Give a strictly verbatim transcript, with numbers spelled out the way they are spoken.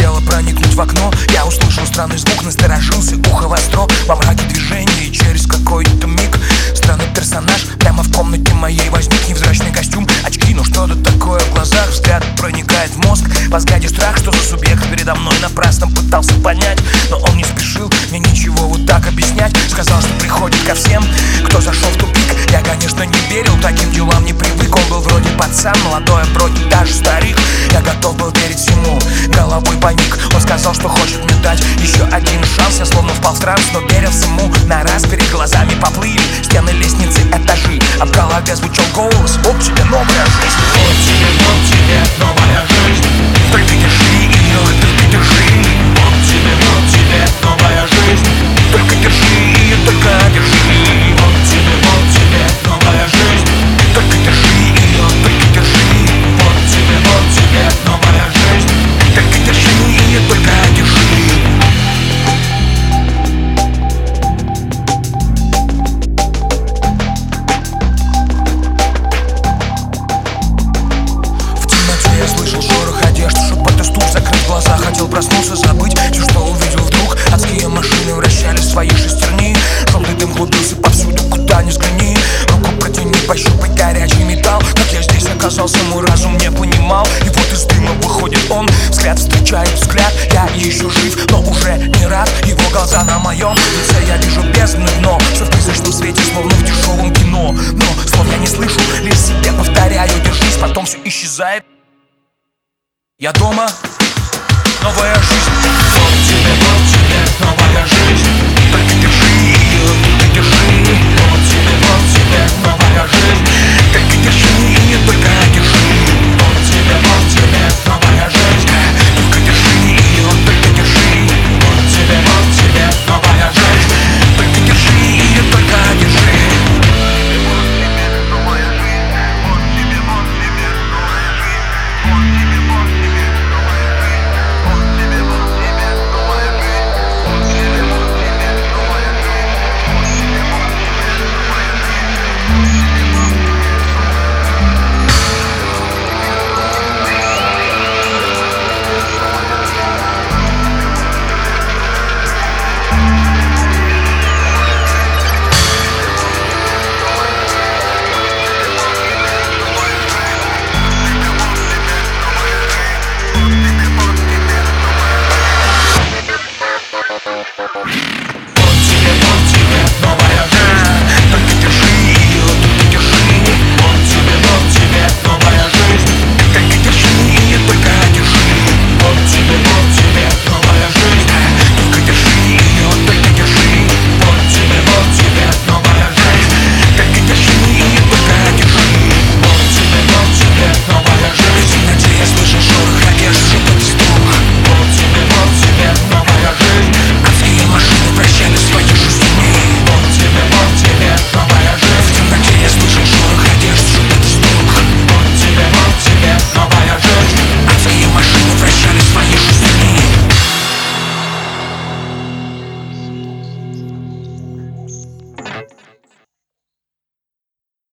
успела проникнуть в окно. Я услышал странный звук, насторожился, ухо востро. Во мраке движения и через какой-то миг странный персонаж прямо в комнате моей возник. Невзрачный костюм, очки, но что-то такое в глазах. Взгляд проникает в мозг, во взгляде страх. Что за субъект передо мной? Напрасно пытался понять, но он не спешил мне ничего вот так объяснять. Сказал, что приходит ко всем, кто зашел в тупик. Я, конечно, не верил, таким делам не привык. Он был вроде пацан, молодой, вроде даже старик. Я готов был верить всему, головой паник. Он сказал, что хочет мне дать еще один шанс. Я словно впал в транс, но верил всему на раз. Перед глазами поплыли стены, лестницы, этажи, а в голове звучал голос: вот тебе новая жизнь. Вот тебе, вот тебе новая жизнь. Только держи ее, только держи. Вот тебе, вот тебе новая жизнь. Только держи ее, только держи. Вот тебе, вот тебе новая жизнь. Только держи ее, только держи. Вот тебе, вот тебе новая жизнь. Только держи ее, только держи. Я слышал шорох одежд, шепот и стук, закрыть глаза. Хотел проснуться, забыть все, что увидел вдруг. Адские машины вращали свои шестерни. Желтый дым клубился повсюду, куда ни взгляни. Руку протяни, пощупай горячий металл. Как я здесь оказался, мой разум не понимал. И вот из дыма выходит он, взгляд встречает взгляд. Я еще жив, но уже не рад. Его глаза на моем лице, я вижу бездну дно. Все в призрачном свете, словно в дешевом кино. Но слов я не слышу, лишь себе повторяю: держись, потом все исчезает. Я дома, новая жизнь. Вот тебе, вот тебе новая жизнь. Только держи ее, только держи. Вот тебе, вот тебе новая жизнь. Только держи.